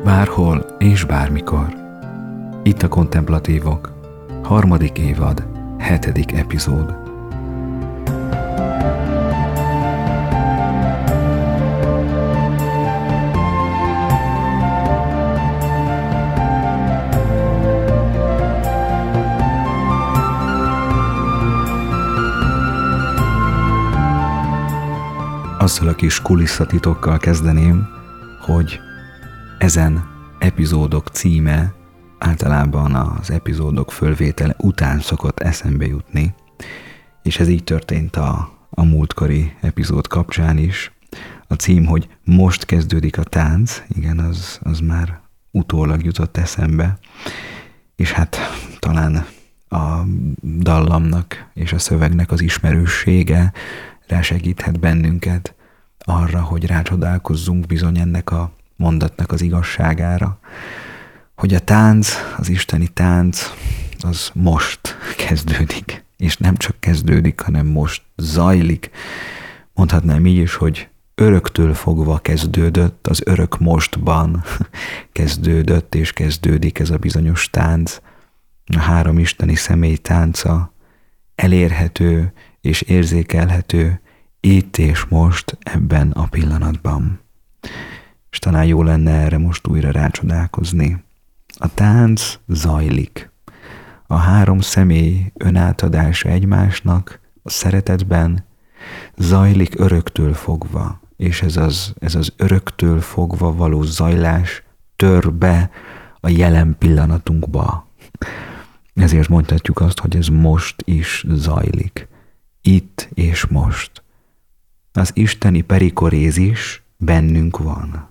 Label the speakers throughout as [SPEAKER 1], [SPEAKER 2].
[SPEAKER 1] Bárhol és bármikor. Itt a Kontemplatívok, 3. évad, 7. epizód. Azzal a kis kulisszatitokkal kezdeném, hogy ezen epizódok címe általában az epizódok fölvétele után szokott eszembe jutni, és ez így történt a múltkori epizód kapcsán is. A cím, hogy most kezdődik a tánc, igen, az már utólag jutott eszembe, és hát talán a dallamnak és a szövegnek az ismerőssége rásegíthet bennünket arra, hogy rácsodálkozzunk bizony ennek a mondatnak az igazságára, hogy a tánc, az isteni tánc, az most kezdődik, és nem csak kezdődik, hanem most zajlik. Mondhatnám így is, hogy öröktől fogva kezdődött, az örök mostban kezdődött, és kezdődik ez a bizonyos tánc. A 3 isteni személy tánca elérhető és érzékelhető itt és most, ebben a pillanatban. És talán jó lenne erre most újra rácsodálkozni. A tánc zajlik. A 3 személy önátadása egymásnak a szeretetben zajlik öröktől fogva, és ez az öröktől fogva való zajlás tör be a jelen pillanatunkba. Ezért mondhatjuk azt, hogy ez most is zajlik. Itt és most. Az isteni perikorézis bennünk van.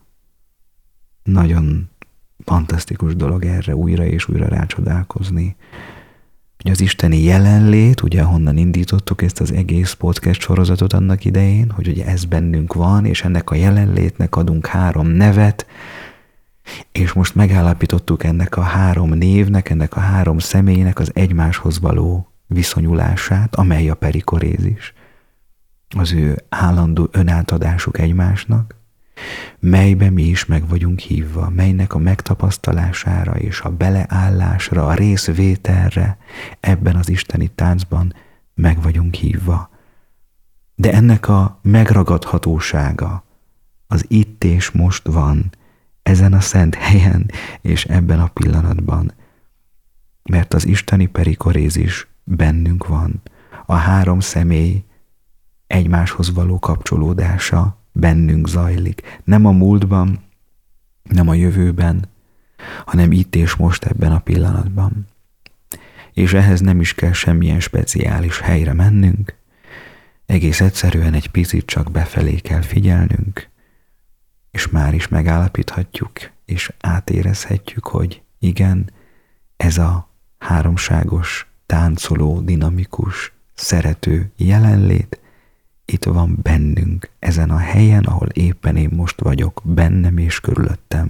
[SPEAKER 1] Nagyon fantasztikus dolog erre újra és újra rácsodálkozni. Hogy az isteni jelenlét, ugye honnan indítottuk ezt az egész podcast sorozatot annak idején, hogy ugye ez bennünk van, és ennek a jelenlétnek adunk 3 nevet, és most megállapítottuk ennek a 3 névnek, ennek a 3 személynek az egymáshoz való viszonyulását, amely a perikorézis, az ő állandó önátadásuk egymásnak, melybe mi is meg vagyunk hívva, melynek a megtapasztalására és a beleállásra, a részvételre ebben az isteni táncban meg vagyunk hívva. De ennek a megragadhatósága az itt és most van, ezen a szent helyen és ebben a pillanatban, mert az isteni perikorézis bennünk van, a 3 személy egymáshoz való kapcsolódása bennünk zajlik. Nem a múltban, nem a jövőben, hanem itt és most ebben a pillanatban. És ehhez nem is kell semmilyen speciális helyre mennünk, egész egyszerűen egy picit csak befelé kell figyelnünk, és már is megállapíthatjuk, és átérezhetjük, hogy igen, ez a háromságos, táncoló, dinamikus, szerető jelenlét itt van bennünk, ezen a helyen, ahol éppen én most vagyok, bennem és körülöttem.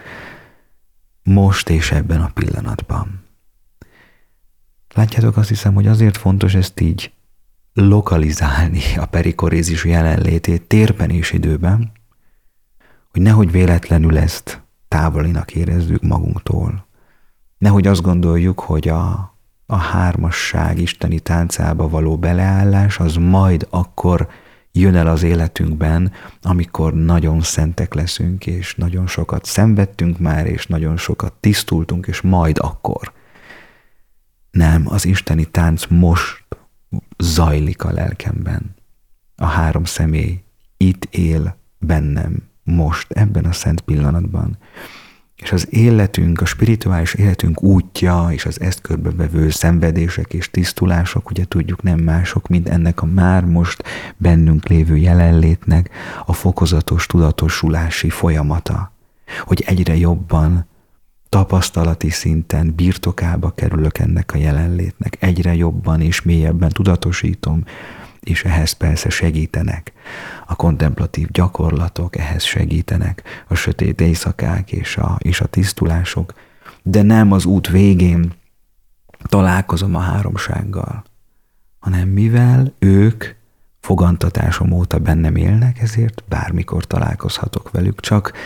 [SPEAKER 1] Most és ebben a pillanatban. Látjátok, azt hiszem, hogy azért fontos ezt így lokalizálni, a perikorézis jelenlétét térben és időben, hogy nehogy véletlenül ezt távolinak érezzük magunktól. Nehogy azt gondoljuk, hogy a hármasság isteni táncába való beleállás az majd akkor jön el az életünkben, amikor nagyon szentek leszünk, és nagyon sokat szenvedtünk már, és nagyon sokat tisztultunk, és majd akkor. Nem, az isteni tánc most zajlik a lelkemben. A 3 személy itt él bennem, most, ebben a szent pillanatban. És az életünk, a spirituális életünk útja, és az ezt körbevevő szenvedések és tisztulások, ugye tudjuk, nem mások, mint ennek a már most bennünk lévő jelenlétnek a fokozatos tudatosulási folyamata. Hogy egyre jobban, tapasztalati szinten birtokába kerülök ennek a jelenlétnek. Egyre jobban és mélyebben tudatosítom, és ehhez persze segítenek a kontemplatív gyakorlatok, ehhez segítenek a sötét éjszakák és a tisztulások, de nem az út végén találkozom a háromsággal, hanem mivel ők fogantatásom óta bennem élnek, ezért bármikor találkozhatok velük, csak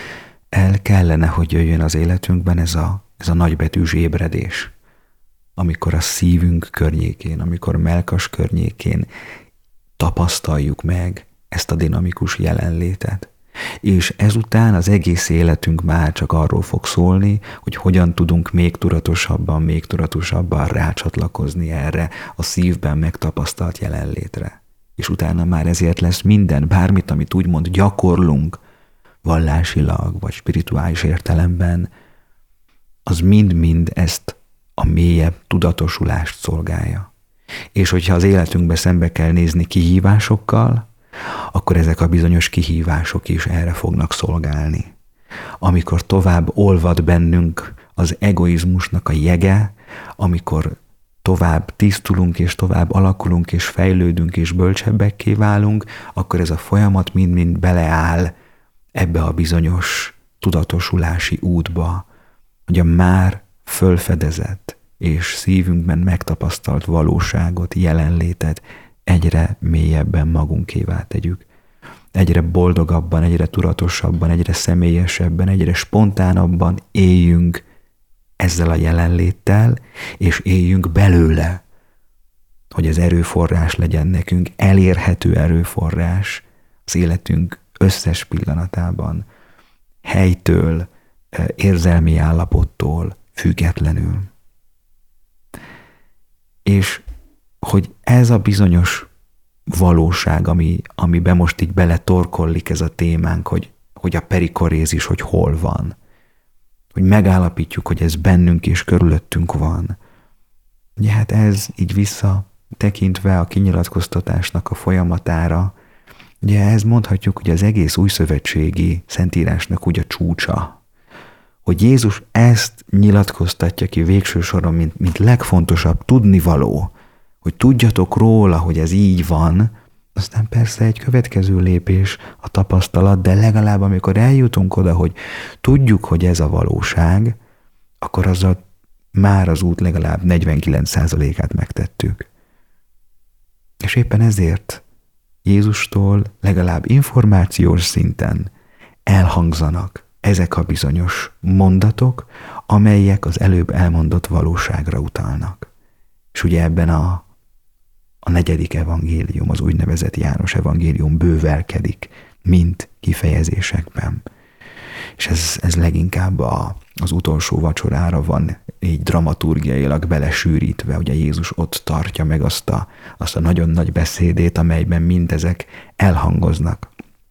[SPEAKER 1] el kellene, hogy jöjjön az életünkben ez a nagybetűs ébredés, amikor a szívünk környékén, amikor mellkas környékén tapasztaljuk meg ezt a dinamikus jelenlétet. És ezután az egész életünk már csak arról fog szólni, hogy hogyan tudunk még tudatosabban rácsatlakozni erre a szívben megtapasztalt jelenlétre. És utána már ezért lesz minden, bármit, amit úgymond gyakorlunk vallásilag vagy spirituális értelemben, az mind-mind ezt a mélyebb tudatosulást szolgálja. És hogyha az életünkbe szembe kell nézni kihívásokkal, akkor ezek a bizonyos kihívások is erre fognak szolgálni. Amikor tovább olvad bennünk az egoizmusnak a jege, amikor tovább tisztulunk és tovább alakulunk és fejlődünk és bölcsebbekké válunk, akkor ez a folyamat mind-mind beleáll ebbe a bizonyos tudatosulási útba, hogy a már fölfedezett és szívünkben megtapasztalt valóságot, jelenlétet egyre mélyebben magunkévá tegyük. Egyre boldogabban, egyre tudatosabban, egyre személyesebben, egyre spontánabban éljünk ezzel a jelenléttel, és éljünk belőle, hogy ez erőforrás legyen nekünk, elérhető erőforrás az életünk összes pillanatában, helytől, érzelmi állapottól függetlenül. És hogy ez a bizonyos valóság, amiben most így beletorkollik ez a témánk, hogy a perikorézis, hogy hol van, hogy megállapítjuk, hogy ez bennünk és körülöttünk van. Ugye hát ez így visszatekintve a kinyilatkoztatásnak a folyamatára, ugye ez mondhatjuk, hogy az egész újszövetségi szentírásnak úgy a csúcsa, hogy Jézus ezt nyilatkoztatja ki végső soron, mint legfontosabb tudnivaló, hogy tudjatok róla, hogy ez így van, aztán persze egy következő lépés a tapasztalat, de legalább amikor eljutunk oda, hogy tudjuk, hogy ez a valóság, akkor azzal már az út legalább 49%-át megtettük. És éppen ezért Jézustól legalább információs szinten elhangzanak ezek a bizonyos mondatok, amelyek az előbb elmondott valóságra utalnak. És ugye ebben a negyedik evangélium, az úgynevezett János evangélium bővelkedik, mint kifejezésekben. És ez leginkább az utolsó vacsorára van így dramaturgiailag belesűrítve, ugye Jézus ott tartja meg azt a nagyon nagy beszédét, amelyben mindezek elhangoznak.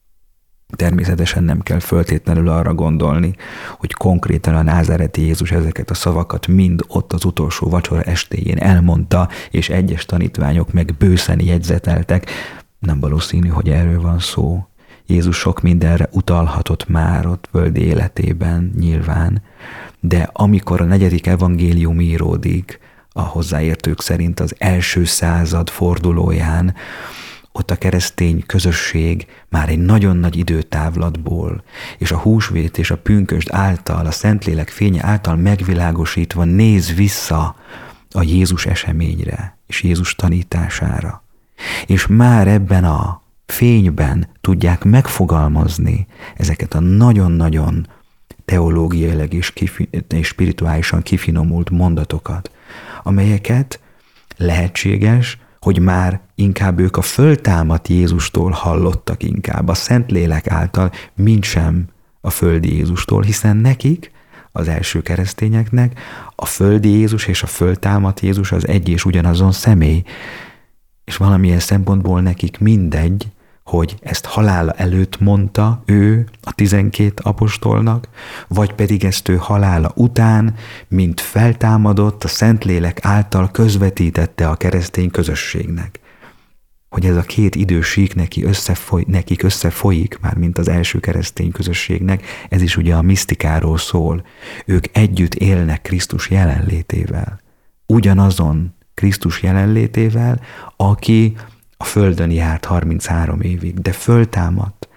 [SPEAKER 1] Természetesen nem kell föltétlenül arra gondolni, hogy konkrétan a názáreti Jézus ezeket a szavakat mind ott az utolsó vacsora estéjén elmondta, és egyes tanítványok meg bőszen jegyzeteltek. Nem valószínű, hogy erről van szó. Jézus sok mindenre utalhatott már ott földi életében nyilván, de amikor a negyedik evangélium íródik, a hozzáértők szerint az első század fordulóján, ott a keresztény közösség már egy nagyon nagy időtávlatból, és a húsvét és a pünkösd által, a Szentlélek fénye által megvilágosítva néz vissza a Jézus eseményre és Jézus tanítására. És már ebben a fényben tudják megfogalmazni ezeket a nagyon-nagyon teológiailag és spirituálisan kifinomult mondatokat, amelyeket lehetséges, hogy már inkább ők a föltámadt Jézustól hallottak inkább, a Szentlélek által, mintsem a földi Jézustól, hiszen nekik, az első keresztényeknek, a földi Jézus és a föltámadt Jézus az egy és ugyanazon személy, és valamilyen szempontból nekik mindegy, hogy ezt halála előtt mondta ő a 12 apostolnak, vagy pedig ezt ő halála után, mint feltámadott, a Szentlélek által közvetítette a keresztény közösségnek. Hogy ez a két idősík nekik összefolyik, már mint az első keresztény közösségnek, ez is ugye a misztikáról szól. Ők együtt élnek Krisztus jelenlétével. Ugyanazon Krisztus jelenlétével, aki a földön járt 33 évig, de föltámadt,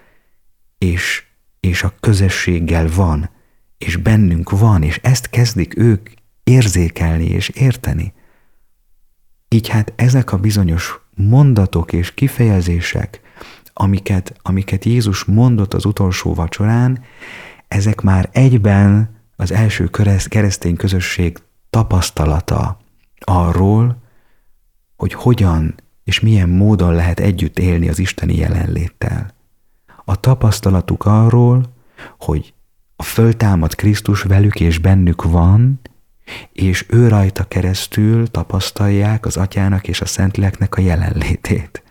[SPEAKER 1] és a közösséggel van, és bennünk van, és ezt kezdik ők érzékelni és érteni. Így hát ezek a bizonyos mondatok és kifejezések, amiket Jézus mondott az utolsó vacsorán, ezek már egyben az első keresztény közösség tapasztalata arról, hogy hogyan és milyen módon lehet együtt élni az isteni jelenléttel. A tapasztalatuk arról, hogy a föltámadt Krisztus velük és bennük van, és ő rajta keresztül tapasztalják az Atyának és a Szentléleknek a jelenlétét.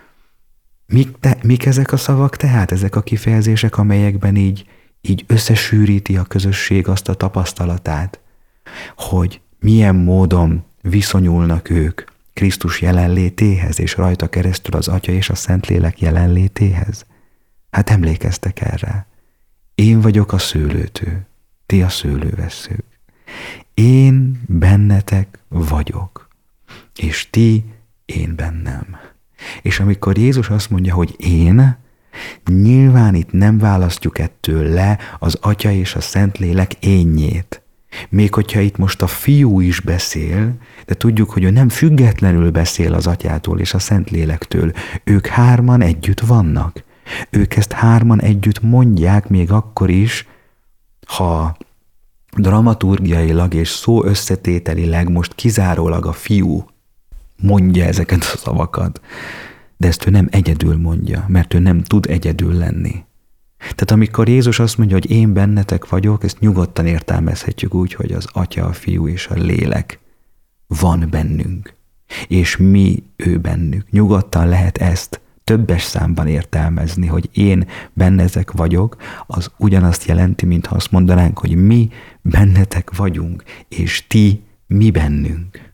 [SPEAKER 1] Mik ezek a szavak tehát? Ezek a kifejezések, amelyekben így összesűríti a közösség azt a tapasztalatát, hogy milyen módon viszonyulnak ők Krisztus jelenlétéhez, és rajta keresztül az Atya és a Szentlélek jelenlétéhez. Hát emlékeztek erre. Én vagyok a szőlőtő, ti a szőlővesszők. Én bennetek vagyok, és ti én bennem. És amikor Jézus azt mondja, hogy én, nyilván itt nem választjuk ettől le az Atya és a Szentlélek énjét. Még hogyha itt most a Fiú is beszél, de tudjuk, hogy ő nem függetlenül beszél az Atyától és a Szentlélektől. Ők hárman együtt vannak. Ők ezt hárman együtt mondják még akkor is, ha dramaturgiailag és szó összetételileg most kizárólag a Fiú mondja ezeket a szavakat. De ezt ő nem egyedül mondja, mert ő nem tud egyedül lenni. Tehát amikor Jézus azt mondja, hogy én bennetek vagyok, ezt nyugodtan értelmezhetjük úgy, hogy az Atya, a Fiú és a Lélek van bennünk, és mi ő bennük. Nyugodtan lehet ezt többes számban értelmezni, hogy én bennetek vagyok, az ugyanazt jelenti, mintha azt mondanánk, hogy mi bennetek vagyunk, és ti mi bennünk.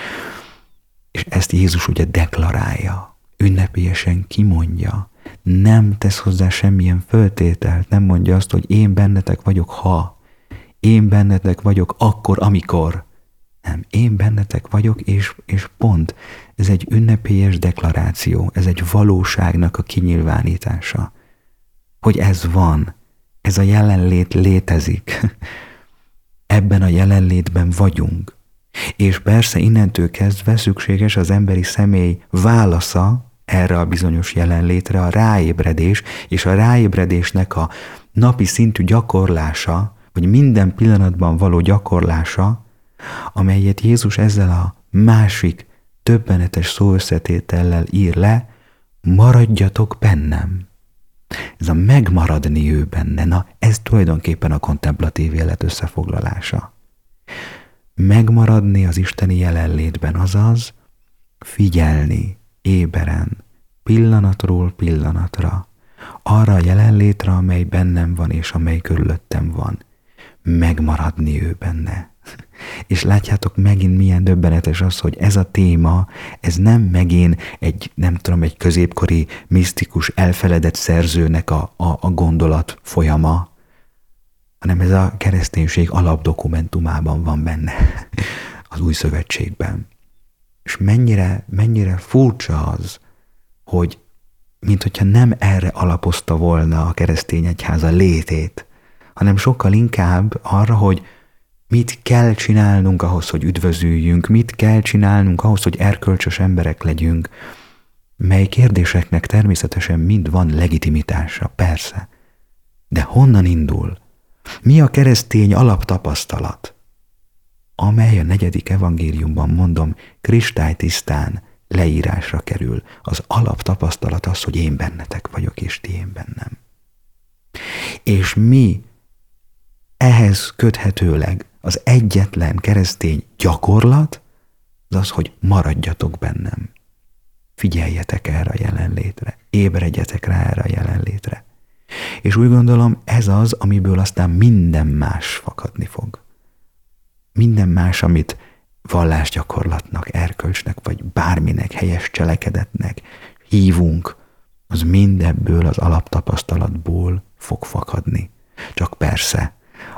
[SPEAKER 1] És ezt Jézus ugye deklarálja, ünnepélyesen kimondja, nem tesz hozzá semmilyen föltételt, nem mondja azt, hogy én bennetek vagyok, ha, én bennetek vagyok akkor, amikor. Nem, én bennetek vagyok, és pont. Ez egy ünnepélyes deklaráció, ez egy valóságnak a kinyilvánítása. Hogy ez van, ez a jelenlét létezik. Ebben a jelenlétben vagyunk. És persze innentől kezdve szükséges az emberi személy válasza erre a bizonyos jelenlétre, a ráébredés, és a ráébredésnek a napi szintű gyakorlása, vagy minden pillanatban való gyakorlása, amelyet Jézus ezzel a másik többenetes szóösszetétellel ír le, maradjatok bennem. Ez a megmaradni ő benne, na ez tulajdonképpen a kontemplatív élet összefoglalása. Megmaradni az isteni jelenlétben, azaz figyelni éberen, pillanatról pillanatra, arra a jelenlétre, amely bennem van és amely körülöttem van. Megmaradni ő benne. És látjátok, megint milyen döbbenetes az, hogy ez a téma, ez nem megint egy, nem tudom, egy középkori misztikus elfeledett szerzőnek a gondolat folyama, hanem ez a kereszténység alapdokumentumában van benne, az Új Szövetségben. És mennyire furcsa az, hogy minthogyha nem erre alapozta volna a keresztény egyház a létét, hanem sokkal inkább arra, hogy mit kell csinálnunk ahhoz, hogy üdvözüljünk, mit kell csinálnunk ahhoz, hogy erkölcsös emberek legyünk, mely kérdéseknek természetesen mind van legitimitása, persze. De honnan indul? Mi a keresztény alaptapasztalat, amely a 4. evangéliumban, mondom, kristálytisztán leírásra kerül? Az alaptapasztalat az, hogy én bennetek vagyok, és ti én bennem. És mi ehhez köthetőleg az egyetlen keresztény gyakorlat az az, hogy maradjatok bennem. Figyeljetek erre a jelenlétre, ébredjetek rá erre a jelenlétre. És úgy gondolom, ez az, amiből aztán minden más fakadni fog. Minden más, amit vallásgyakorlatnak, erkölcsnek, vagy bárminek, helyes cselekedetnek hívunk, az mindebből az alaptapasztalatból fog fakadni. Csak persze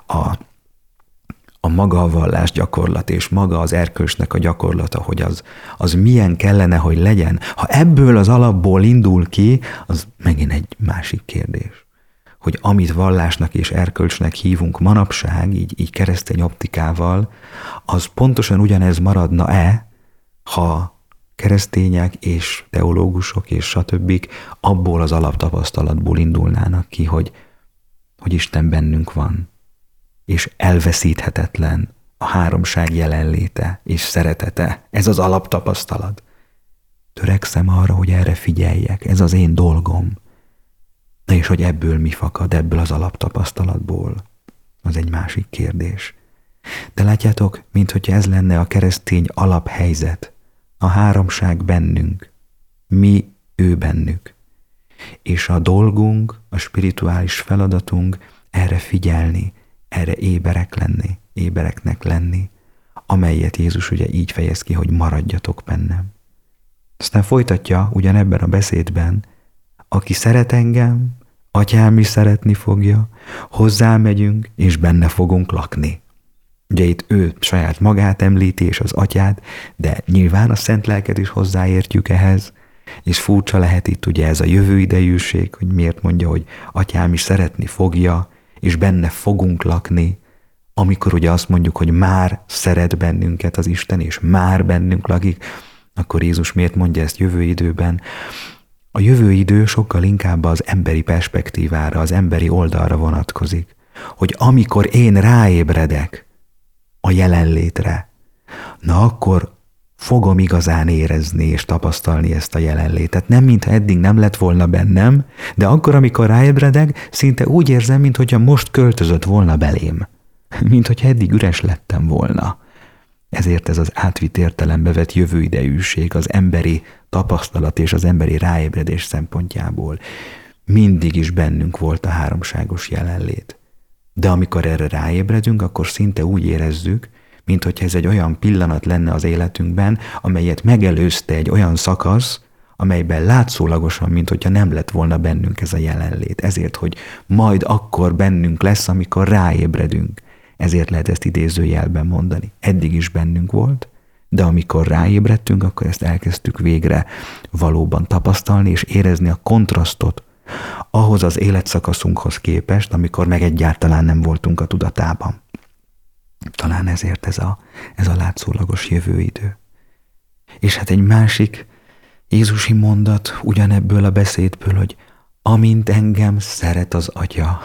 [SPEAKER 1] a maga a vallásgyakorlat és maga az erkölcsnek a gyakorlata, hogy az milyen kellene, hogy legyen, ha ebből az alapból indul ki, az megint egy másik kérdés. Hogy amit vallásnak és erkölcsnek hívunk manapság, így keresztény optikával, az pontosan ugyanez maradna-e, ha keresztények és teológusok és stb. Abból az alaptapasztalatból indulnának ki, hogy hogy Isten bennünk van, és elveszíthetetlen a háromság jelenléte és szeretete. Ez az alaptapasztalat. Törekszem arra, hogy erre figyeljek, ez az én dolgom. Na és hogy ebből mi fakad, ebből az alaptapasztalatból, az egy másik kérdés. De látjátok, minthogyha ez lenne a keresztény alaphelyzet, a háromság bennünk, mi ő bennük. És a dolgunk, a spirituális feladatunk erre figyelni, erre ébereknek lenni, amelyet Jézus ugye így fejez ki, hogy maradjatok bennem. Aztán folytatja ugyanebben a beszédben, aki szeret engem, Atyám is szeretni fogja, hozzá megyünk, és benne fogunk lakni. Ugye itt ő saját magát említi, és az Atyát, de nyilván a Szent Lelket is hozzáértjük ehhez, és furcsa lehet itt ugye ez a jövőidejűség, hogy miért mondja, hogy Atyám is szeretni fogja, és benne fogunk lakni, amikor ugye azt mondjuk, hogy már szeret bennünket az Isten, és már bennünk lakik, akkor Jézus miért mondja ezt jövő időben? A jövő idő sokkal inkább az emberi perspektívára, az emberi oldalra vonatkozik, hogy amikor én ráébredek a jelenlétre, na akkor fogom igazán érezni és tapasztalni ezt a jelenlétet. Nem, mintha eddig nem lett volna bennem, de akkor, amikor ráébredek, szinte úgy érzem, mintha most költözött volna belém. Minthogyha eddig üres lettem volna. Ezért ez az átvitt értelembe vett jövőidejűség az emberi tapasztalat és az emberi ráébredés szempontjából. Mindig is bennünk volt a háromságos jelenlét. De amikor erre ráébredünk, akkor szinte úgy érezzük, minthogyha ez egy olyan pillanat lenne az életünkben, amelyet megelőzte egy olyan szakasz, amelyben látszólagosan, minthogyha nem lett volna bennünk ez a jelenlét. Ezért, hogy majd akkor bennünk lesz, amikor ráébredünk. Ezért lehet ezt idézőjelben mondani. Eddig is bennünk volt, de amikor ráébredtünk, akkor ezt elkezdtük végre valóban tapasztalni és érezni a kontrasztot ahhoz az életszakaszunkhoz képest, amikor meg egyáltalán nem voltunk a tudatában. Talán ezért ez a látszólagos jövőidő. És hát egy másik jézusi mondat ugyanebből a beszédből, hogy amint engem szeret az Atya,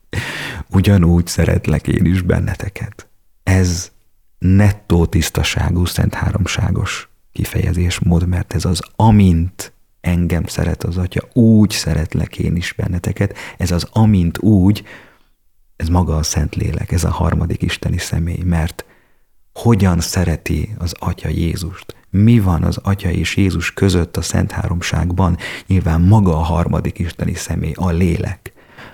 [SPEAKER 1] ugyanúgy szeretlek én is benneteket. Ez nettó tisztaságú, szent háromságos kifejezésmód, mert ez az amint engem szeret az Atya, úgy szeretlek én is benneteket. Ez az amint úgy, ez maga a Szentlélek, ez a harmadik isteni személy, mert hogyan szereti az Atya Jézust? Mi van az Atya és Jézus között a Szent Háromságban? Nyilván maga a harmadik isteni személy, a lélek.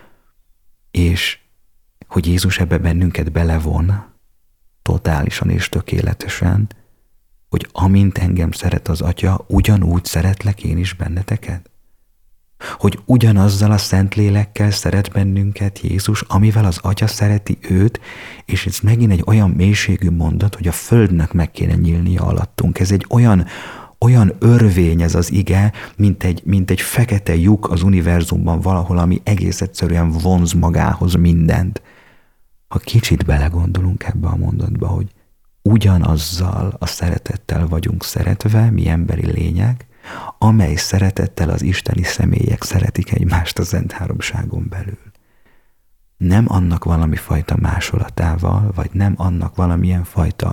[SPEAKER 1] És hogy Jézus ebbe bennünket belevon, totálisan és tökéletesen, hogy amint engem szeret az Atya, ugyanúgy szeretlek én is benneteket? Hogy ugyanazzal a Szentlélekkel szeret bennünket Jézus, amivel az Atya szereti őt, és ez megint egy olyan mélységű mondat, hogy a földnek meg kéne nyílnia alattunk. Ez egy olyan örvény ez az ige, mint egy fekete lyuk az univerzumban valahol, ami egész egyszerűen vonz magához mindent. Ha kicsit belegondolunk ebbe a mondatba, hogy ugyanazzal a szeretettel vagyunk szeretve, mi emberi lények, amely szeretettel az isteni személyek szeretik egymást a Szent Háromságon belül. Nem annak valami fajta másolatával, vagy nem annak valamilyen fajta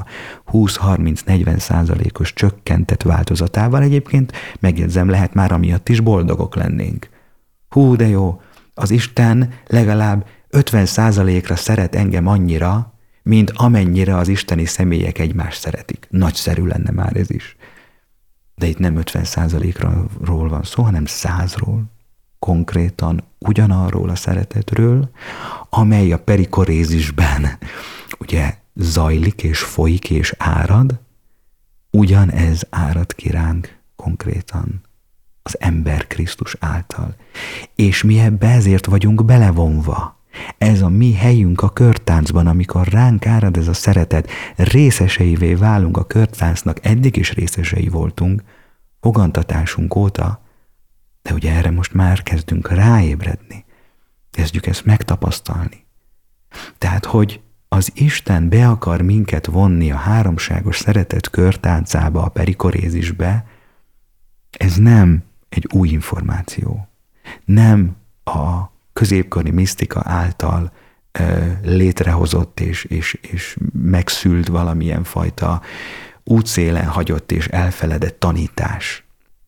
[SPEAKER 1] 20-30-40%-os csökkentett változatával. Egyébként megjegyzem, lehet már amiatt is boldogok lennénk. Hú, de jó, az Isten legalább 50%-ra szeret engem annyira, mint amennyire az isteni személyek egymást szeretik. Nagyszerű lenne már ez is. De itt nem 50%-ról van szó, hanem 100-ról. Konkrétan ugyanarról a szeretetről, amely a perikorézisben ugye zajlik és folyik és árad, ugyanez árad ki ránk konkrétan az ember Krisztus által. És mi ebbe ezért vagyunk belevonva. Ez a mi helyünk a körtáncban, amikor ránk árad ez a szeretet, részeseivé válunk a körtáncnak, eddig is részesei voltunk, fogantatásunk óta, de ugye erre most már kezdünk ráébredni, kezdjük ezt megtapasztalni. Tehát, hogy az Isten be akar minket vonni a háromságos szeretet körtáncába, a perikorézisbe, ez nem egy új információ, nem a középkori misztika által létrehozott és megszült valamilyen fajta útszélen hagyott és elfeledett tanítás,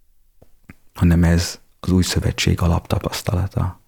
[SPEAKER 1] hanem ez az új szövetség alaptapasztalata.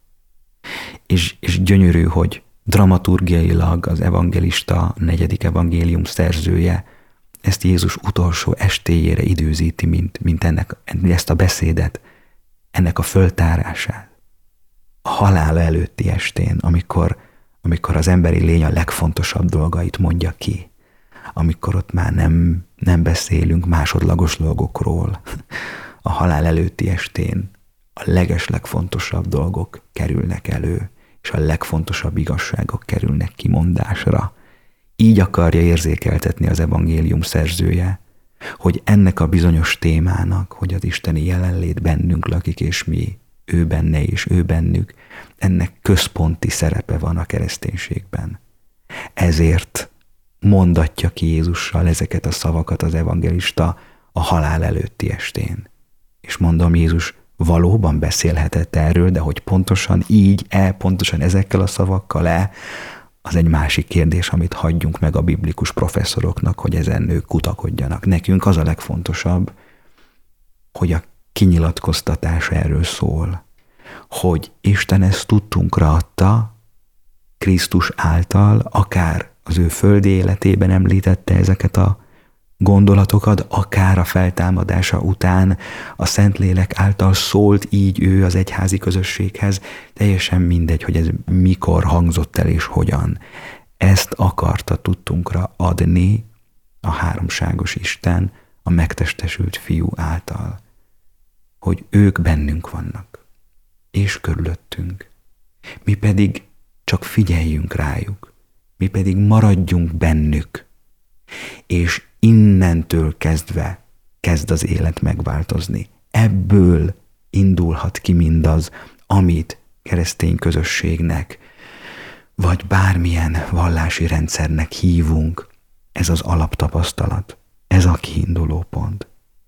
[SPEAKER 1] És gyönyörű, hogy dramaturgiailag az evangelista, 4. evangélium szerzője ezt Jézus utolsó estéjére időzíti, mint ezt a beszédet, ennek a föltárását. A halál előtti estén, amikor az emberi lény a legfontosabb dolgait mondja ki, amikor ott már nem beszélünk másodlagos dolgokról. A halál előtti estén a legeslegfontosabb dolgok kerülnek elő, és a legfontosabb igazságok kerülnek kimondásra. Így akarja érzékeltetni az evangélium szerzője, hogy ennek a bizonyos témának, hogy az isteni jelenlét bennünk lakik, és mi, ő benne és ő bennük, ennek központi szerepe van a kereszténységben. Ezért mondatja ki Jézussal ezeket a szavakat az evangelista a halál előtti estén. És mondom, Jézus valóban beszélhetett erről, de hogy pontosan így, pontosan ezekkel a szavakkal az egy másik kérdés, amit hagyjunk meg a biblikus professzoroknak, hogy ezen ők kutakodjanak. Nekünk az a legfontosabb, hogy a kinyilatkoztatás erről szól, hogy Isten ezt tudtunkra adta, Krisztus által, akár az ő földi életében említette ezeket a gondolatokat, akár a feltámadása után a Szentlélek által szólt így ő az egyházi közösséghez, teljesen mindegy, hogy ez mikor hangzott el és hogyan. Ezt akarta tudtunkra adni a háromságos Isten a megtestesült Fiú által, hogy ők bennünk vannak, és körülöttünk. Mi pedig csak figyeljünk rájuk, mi pedig maradjunk bennük, és innentől kezdve kezd az élet megváltozni. Ebből indulhat ki mindaz, amit keresztény közösségnek, vagy bármilyen vallási rendszernek hívunk. Ez az alaptapasztalat, ez a kiinduló pont.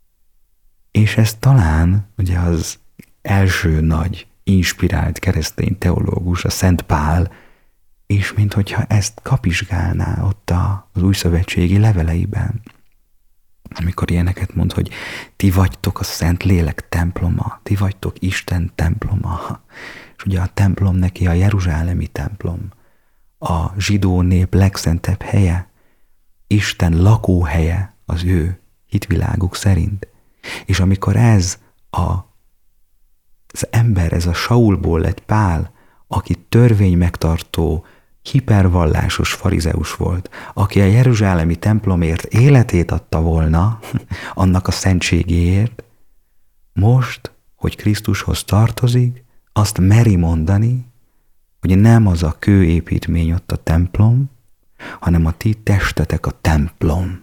[SPEAKER 1] És ez talán ugye az első nagy inspirált keresztény teológus, a Szent Pál, és minthogyha ezt kapizsgálná ott az újszövetségi leveleiben, amikor ilyeneket mond, hogy ti vagytok a Szentlélek temploma, ti vagytok Isten temploma. És ugye a templom neki a jeruzsálemi templom, a zsidó nép legszentebb helye, Isten lakóhelye az ő hitviláguk szerint. És amikor ez az ember, ez a Saulból lett Pál, aki törvény megtartó, hipervallásos farizeus volt, aki a jeruzsálemi templomért életét adta volna, annak a szentségéért, most, hogy Krisztushoz tartozik, azt meri mondani, hogy nem az a kőépítmény ott a templom, hanem a ti testetek a templom.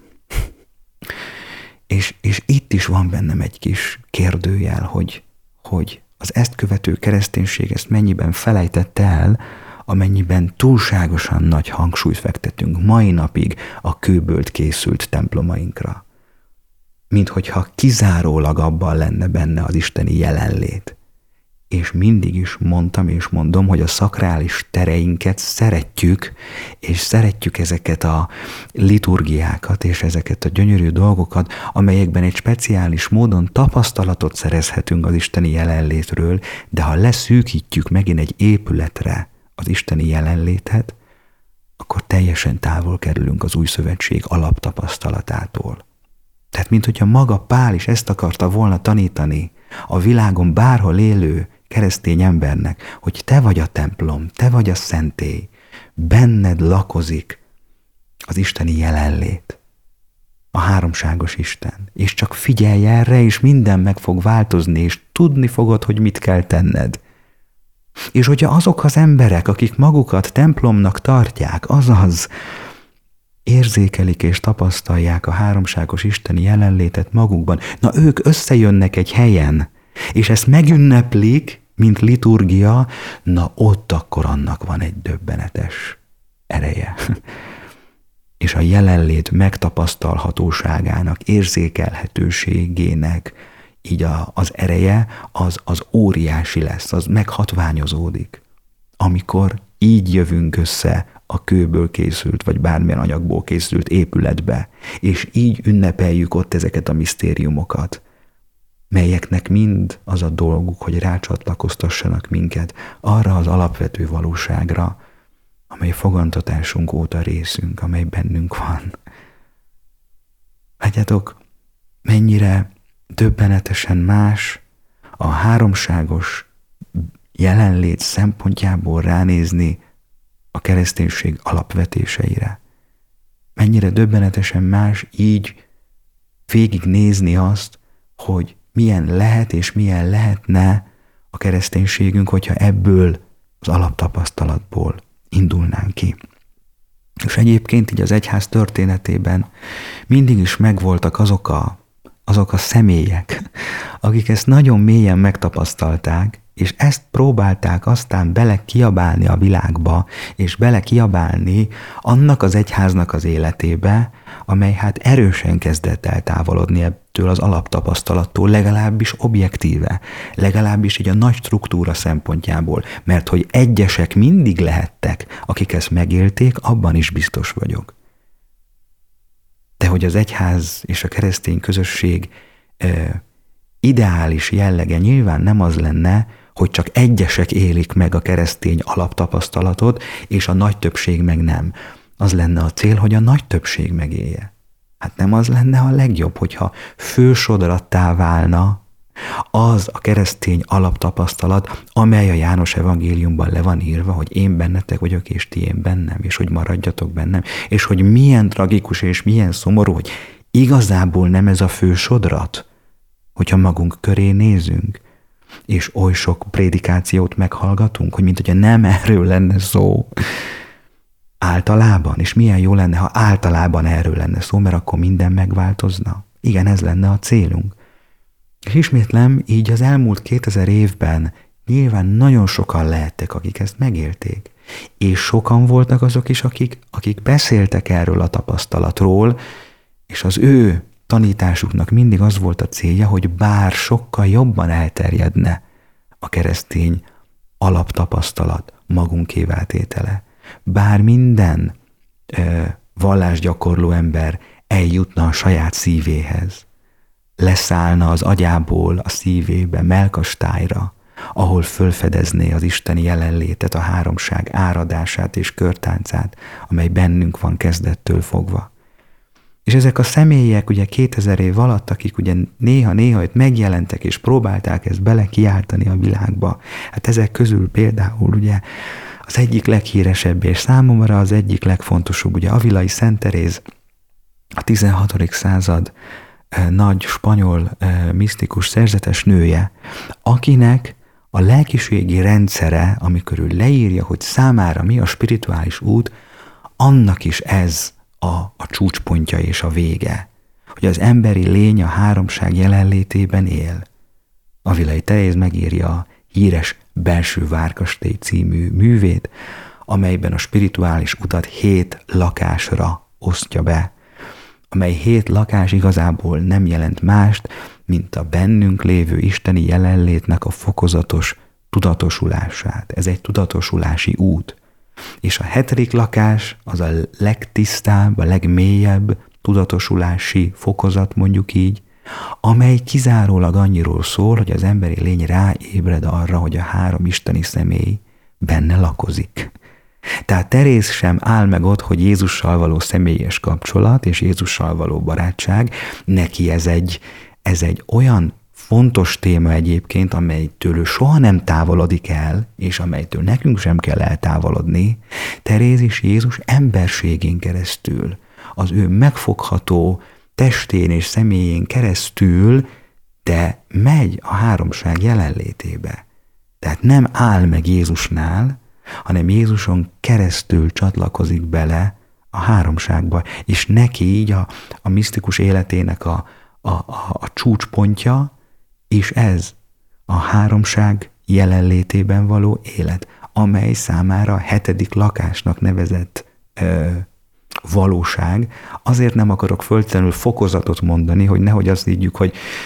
[SPEAKER 1] És itt is van bennem egy kis kérdőjel, hogy az ezt követő kereszténység ezt mennyiben felejtette el, amennyiben túlságosan nagy hangsúlyt fektetünk mai napig a kőből készült templomainkra. Minthogyha kizárólag abban lenne benne az isteni jelenlét. És mindig is mondtam és mondom, hogy a szakrális tereinket szeretjük, és szeretjük ezeket a liturgiákat, és ezeket a gyönyörű dolgokat, amelyekben egy speciális módon tapasztalatot szerezhetünk az isteni jelenlétről, de ha leszűkítjük megint egy épületre az isteni jelenlétet, akkor teljesen távol kerülünk az új szövetség alaptapasztalatától. Tehát, minthogyha maga Pál is ezt akarta volna tanítani a világon bárhol élő keresztény embernek, hogy te vagy a templom, te vagy a szentély, benned lakozik az isteni jelenlét, a háromságos Isten, és csak figyelj erre, és minden meg fog változni, és tudni fogod, hogy mit kell tenned. És hogyha azok az emberek, akik magukat templomnak tartják, azaz érzékelik és tapasztalják a háromságos isteni jelenlétet magukban, na ők összejönnek egy helyen, és ezt megünneplik, mint liturgia, na ott akkor annak van egy döbbenetes ereje. És a jelenlét megtapasztalhatóságának, érzékelhetőségének így az ereje az óriási lesz, az meghatványozódik. amikor így jövünk össze a kőből készült, vagy bármilyen anyagból készült épületbe, és így ünnepeljük ott ezeket a misztériumokat, melyeknek mind az a dolguk, hogy rácsatlakoztassanak minket arra az alapvető valóságra, amely fogantatásunk óta részünk, amely bennünk van. Látjátok, mennyire döbbenetesen más a háromságos jelenlét szempontjából ránézni a kereszténység alapvetéseire. Mennyire döbbenetesen más így végignézni azt, hogy milyen lehet és milyen lehetne a kereszténységünk, hogyha ebből az alaptapasztalatból indulnánk ki. És egyébként így az egyház történetében mindig is megvoltak azok a személyek, akik ezt nagyon mélyen megtapasztalták, és ezt próbálták aztán belekiabálni a világba, és belekiabálni annak az egyháznak az életébe, amely hát erősen kezdett el távolodni ettől az alaptapasztalattól, legalábbis objektíve, legalábbis így a nagy struktúra szempontjából, mert hogy egyesek mindig lehettek, akik ezt megélték, abban is biztos vagyok. De hogy az egyház és a keresztény közösség ideális jellege nyilván nem az lenne, hogy csak egyesek élik meg a keresztény alaptapasztalatot, és a nagy többség meg nem. Az lenne a cél, hogy a nagy többség megélje. Hát nem az lenne a legjobb, hogyha fősodrattá válna az a keresztény alaptapasztalat, amely a János evangéliumban le van írva, hogy én bennetek vagyok, és ti én bennem, és hogy maradjatok bennem, és hogy milyen tragikus és milyen szomorú, hogy igazából nem ez a fősodrat, hogyha magunk köré nézünk, és oly sok prédikációt meghallgatunk, hogy mint hogyha nem erről lenne szó általában, és milyen jó lenne, ha általában erről lenne szó, mert akkor minden megváltozna. Igen, ez lenne a célunk. És ismétlem, így az elmúlt 2000 évben nyilván nagyon sokan lehettek, akik ezt megélték. És sokan voltak azok is, akik beszéltek erről a tapasztalatról, és az ő tanításuknak mindig az volt a célja, hogy bár sokkal jobban elterjedne a keresztény alaptapasztalat magunkévá tétele, bár minden vallásgyakorló ember eljutna a saját szívéhez, leszállna az agyából a szívébe, mellkastályra, ahol fölfedezné az isteni jelenlétet, a háromság áradását és körtáncát, amely bennünk van kezdettől fogva. És ezek a személyek ugye 2000 év alatt, akik ugye néha-néha itt megjelentek és próbálták ezt belekiáltani a világba, hát ezek közül például ugye az egyik leghíresebb és számomra az egyik legfontosabb, ugye Avilai Szent Teréz, a 16. század nagy spanyol misztikus szerzetes nője, akinek a lelkiségi rendszere, amikor ő leírja, hogy számára mi a spirituális út, annak is ez a csúcspontja és a vége, hogy az emberi lény a háromság jelenlétében él. Avilai Teréz megírja a híres Belső Várkastély című művét, amelyben a spirituális utat 7 lakásra osztja be, amely 7 lakás igazából nem jelent mást, mint a bennünk lévő isteni jelenlétnek a fokozatos tudatosulását. Ez egy tudatosulási út. És a 7. lakás az a legtisztább, a legmélyebb tudatosulási fokozat, mondjuk így, amely kizárólag annyiról szól, hogy az emberi lény ráébred arra, hogy a 3 isteni személy benne lakozik. Tehát Teréz sem áll meg ott, hogy Jézussal való személyes kapcsolat és Jézussal való barátság, neki ez egy olyan fontos téma egyébként, amelytől ő soha nem távolodik el, és amelytől nekünk sem kell eltávolodni. Teréz és Jézus emberségén keresztül, az ő megfogható testén és személyén keresztül, de megy a háromság jelenlétébe. Tehát nem áll meg Jézusnál, hanem Jézuson keresztül csatlakozik bele a háromságba, és neki így a misztikus életének a csúcspontja, és ez a háromság jelenlétében való élet, amely számára a 7. lakásnak nevezett valóság. Azért nem akarok föltétlenül fokozatot mondani, hogy nehogy azt higgyük, hogy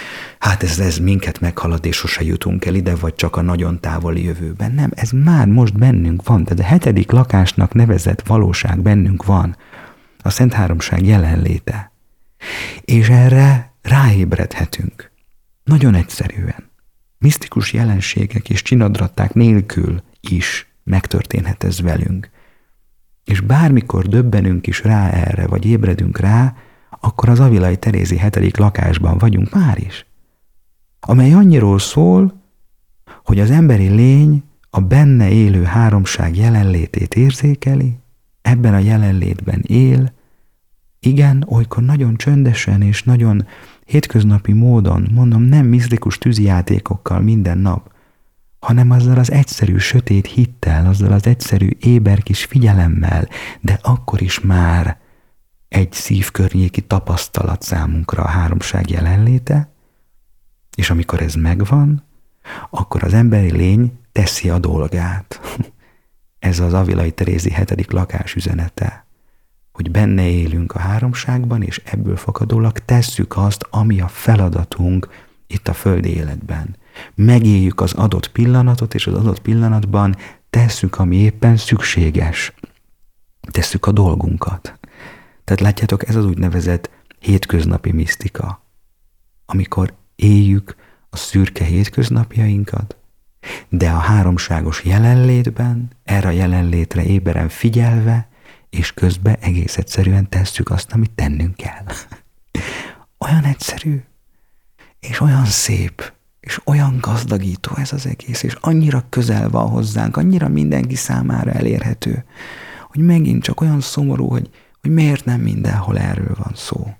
[SPEAKER 1] hát ez minket meghalad, és sose jutunk el ide, vagy csak a nagyon távoli jövőben. Nem, ez már most bennünk van, tehát a 7. lakásnak nevezett valóság bennünk van. A Szent Háromság jelenléte. És erre ráébredhetünk. Nagyon egyszerűen. Misztikus jelenségek és csinadratták nélkül is megtörténhet ez velünk. És bármikor döbbenünk is rá erre, vagy ébredünk rá, akkor az Avilai Terézi 7. lakásban vagyunk már is. Amely annyiról szól, hogy az emberi lény a benne élő háromság jelenlétét érzékeli, ebben a jelenlétben él, igen, olykor nagyon csöndesen és nagyon hétköznapi módon, mondom, nem misztikus tűzijátékokkal minden nap, hanem azzal az egyszerű sötét hittel, azzal az egyszerű éber kis figyelemmel, de akkor is már egy szívkörnyéki tapasztalat számunkra a háromság jelenléte, és amikor ez megvan, akkor az emberi lény teszi a dolgát. Ez az Avilai Terézi 7. lakás üzenete, hogy benne élünk a háromságban, és ebből fakadólag tesszük azt, ami a feladatunk itt a földi életben. Megéljük az adott pillanatot, és az adott pillanatban tesszük, ami éppen szükséges. Tesszük a dolgunkat. Tehát látjátok, ez az úgynevezett hétköznapi misztika, amikor éljük a szürke hétköznapjainkat, de a háromságos jelenlétben, erre a jelenlétre éberen figyelve, és közben egész egyszerűen tesszük azt, amit tennünk kell. Olyan egyszerű, és olyan szép, és olyan gazdagító ez az egész, és annyira közel van hozzánk, annyira mindenki számára elérhető, hogy megint csak olyan szomorú, hogy miért nem mindenhol erről van szó.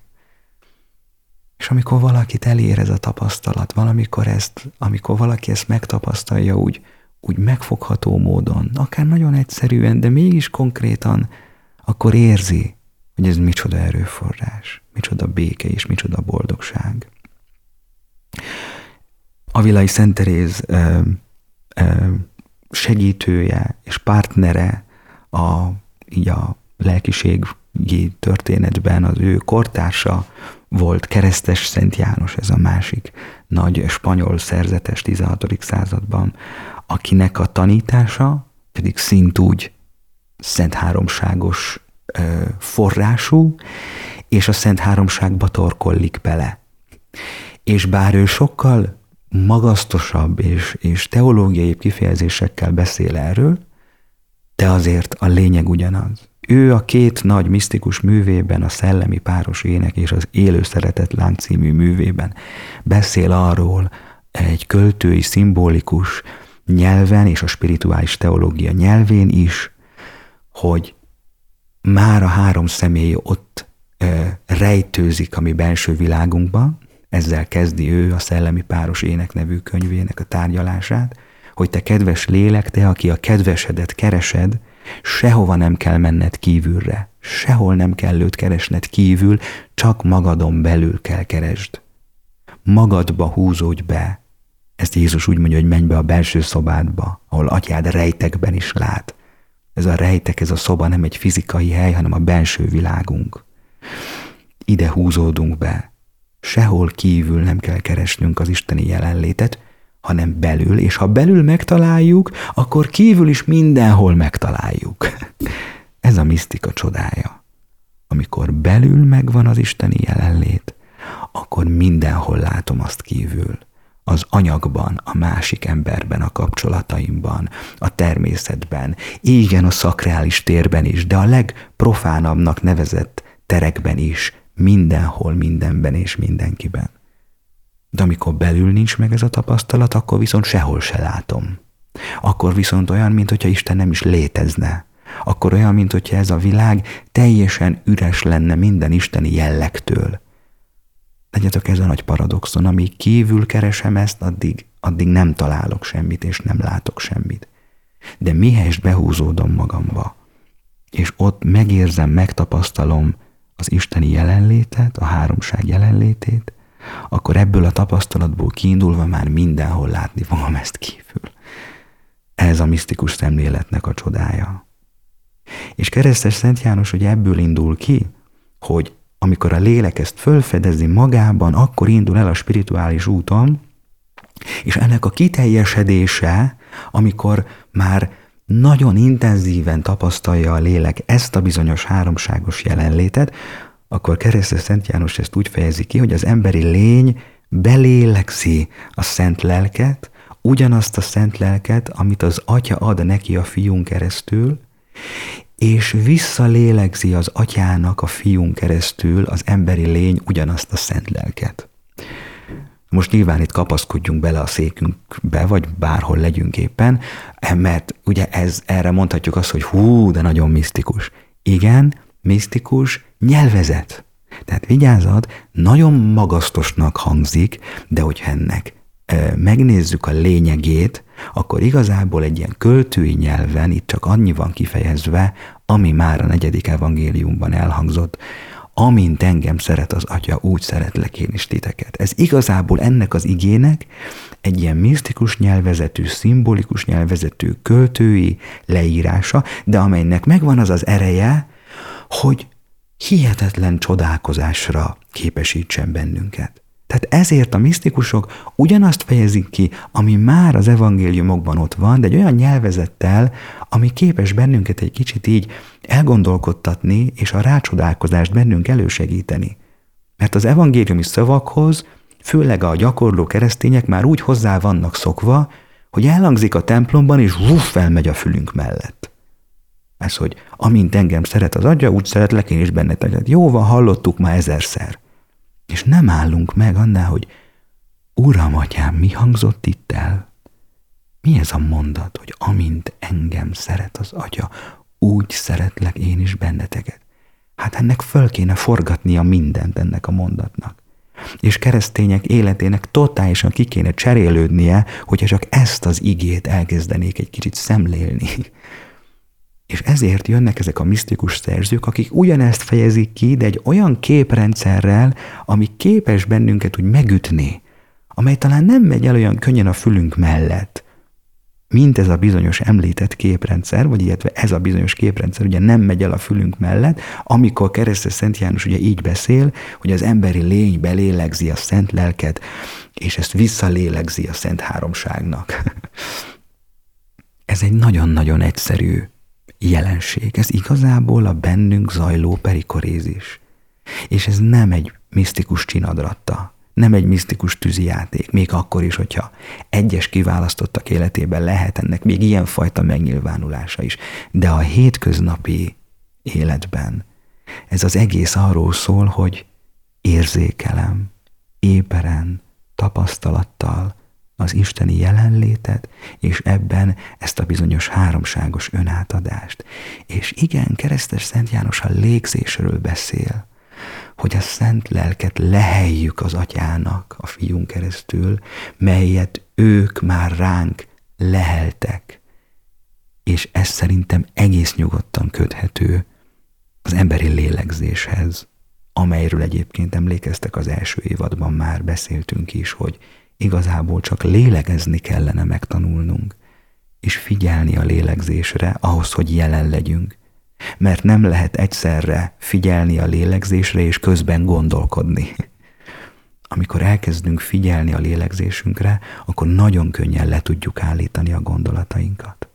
[SPEAKER 1] És amikor valakit elér ez a tapasztalat, amikor valaki ezt megtapasztalja úgy megfogható módon, akár nagyon egyszerűen, de mégis konkrétan, akkor érzi, hogy ez micsoda erőforrás, micsoda béke és micsoda boldogság. Avilai Szent Teréz segítője és partnere így a lelkiségi történetben, az ő kortársa volt Keresztes Szent János, ez a másik nagy spanyol szerzetes 16. században, akinek a tanítása pedig szintúgy Szent Háromságos forrású, és a Szent Háromságba torkollik bele. És bár ő sokkal magasztosabb és teológiai kifejezésekkel beszél erről, de azért a lényeg ugyanaz. Ő a két nagy misztikus művében, a Szellemi Páros Ének és az Élő Szeretetlánc című művében beszél arról egy költői, szimbolikus nyelven és a spirituális teológia nyelvén is, hogy már a három személy ott rejtőzik a mi belső világunkban, ezzel kezdi ő a Szellemi Páros Ének nevű könyvének a tárgyalását, hogy te kedves lélek, te, aki a kedvesedet keresed, sehova nem kell menned kívülre, sehol nem kell őt keresned kívül, csak magadon belül kell keresd. Magadba húzódj be. Ezt Jézus úgy mondja, hogy menj be a belső szobádba, ahol atyád rejtekben is lát. Ez a rejtek, ez a szoba nem egy fizikai hely, hanem a belső világunk. Ide húzódunk be. Sehol kívül nem kell keresnünk az isteni jelenlétet, hanem belül, és ha belül megtaláljuk, akkor kívül is mindenhol megtaláljuk. Ez a misztika csodája. Amikor belül megvan az isteni jelenlét, akkor mindenhol látom azt kívül. Az anyagban, a másik emberben, a kapcsolataimban, a természetben, igen, a szakrális térben is, de a legprofánabbnak nevezett terekben is, mindenhol, mindenben és mindenkiben. De amikor belül nincs meg ez a tapasztalat, akkor viszont sehol se látom. Akkor viszont olyan, mintha Isten nem is létezne. Akkor olyan, mintha ez a világ teljesen üres lenne minden isteni jellegtől. Legyetek ez a nagy paradoxon, amíg kívül keresem ezt, addig nem találok semmit, és nem látok semmit. De mihelyest behúzódom magamba, és ott megérzem, megtapasztalom az isteni jelenlétet, a háromság jelenlétét, akkor ebből a tapasztalatból kiindulva már mindenhol látni fogom ezt kívül. Ez a misztikus szemléletnek a csodája. És Keresztes Szent János ugye ebből indul ki, hogy amikor a lélek ezt fölfedezi magában, akkor indul el a spirituális úton, és ennek a kiteljesedése, amikor már nagyon intenzíven tapasztalja a lélek ezt a bizonyos háromságos jelenlétet, akkor Keresztes Szent János ezt úgy fejezi ki, hogy az emberi lény belélegzi a szent lelket, ugyanazt a szent lelket, amit az Atya ad neki a Fiún keresztül, és visszalélegzi az Atyának a Fiún keresztül az emberi lény ugyanazt a szent lelket. Most nyilván itt kapaszkodjunk bele a székünkbe, vagy bárhol legyünk éppen, mert ugye erre mondhatjuk azt, hogy hú, de nagyon misztikus. Igen, misztikus nyelvezet. Tehát vigyázzat, nagyon magasztosnak hangzik, de hogyha ennek megnézzük a lényegét, akkor igazából egy ilyen költői nyelven itt csak annyi van kifejezve, ami már a 4. evangéliumban elhangzott, amint engem szeret az Atya, úgy szeretlek én is titeket. Ez igazából ennek az igének egy ilyen misztikus nyelvezetű, szimbolikus nyelvezetű költői leírása, de amelynek megvan az az ereje, hogy hihetetlen csodálkozásra képesítsen bennünket. Tehát ezért a misztikusok ugyanazt fejezik ki, ami már az evangéliumokban ott van, de egy olyan nyelvezettel, ami képes bennünket egy kicsit így elgondolkodtatni, és a rácsodálkozást bennünk elősegíteni. Mert az evangéliumi szavakhoz, főleg a gyakorló keresztények már úgy hozzá vannak szokva, hogy elhangzik a templomban, és felmegy a fülünk mellett. Ez, hogy amint engem szeret az Atya, úgy szeretlek én is benneteket. Jóval hallottuk már 1000-szer. És nem állunk meg annál, hogy Uram, Atyám, mi hangzott itt el? Mi ez a mondat, hogy amint engem szeret az Atya, úgy szeretlek én is benneteket? Hát ennek föl kéne forgatnia mindent ennek a mondatnak. És keresztények életének totálisan ki kéne cserélődnie, hogyha csak ezt az igét elkezdenék egy kicsit szemlélni. És ezért jönnek ezek a misztikus szerzők, akik ugyanezt fejezik ki, de egy olyan képrendszerrel, ami képes bennünket úgy megütni, amely talán nem megy el olyan könnyen a fülünk mellett, mint ez a bizonyos említett képrendszer, vagy illetve ez a bizonyos képrendszer ugye nem megy el a fülünk mellett, amikor Keresztes Szent János ugye így beszél, hogy az emberi lény belélegzi a szent lelket, és ezt visszalélegzi a Szent Háromságnak. Ez egy nagyon-nagyon egyszerű jelenség. Ez igazából a bennünk zajló perikorézis. És ez nem egy misztikus csinadratta, nem egy misztikus tűzijáték, még akkor is, hogyha egyes kiválasztottak életében lehet ennek még ilyenfajta megnyilvánulása is. De a hétköznapi életben ez az egész arról szól, hogy érzékelem, éberen, tapasztalattal az isteni jelenlétet, és ebben ezt a bizonyos háromságos önátadást. És igen, Keresztes Szent János a légzésről beszél, hogy a szent lelket leheljük az Atyának a Fiún keresztül, melyet ők már ránk leheltek. És ez szerintem egész nyugodtan köthető az emberi lélegzéshez, amelyről egyébként emlékeztek az első évadban már beszéltünk is, hogy igazából csak lélegezni kellene megtanulnunk, és figyelni a lélegzésre ahhoz, hogy jelen legyünk. Mert nem lehet egyszerre figyelni a lélegzésre és közben gondolkodni. Amikor elkezdünk figyelni a lélegzésünkre, akkor nagyon könnyen le tudjuk állítani a gondolatainkat.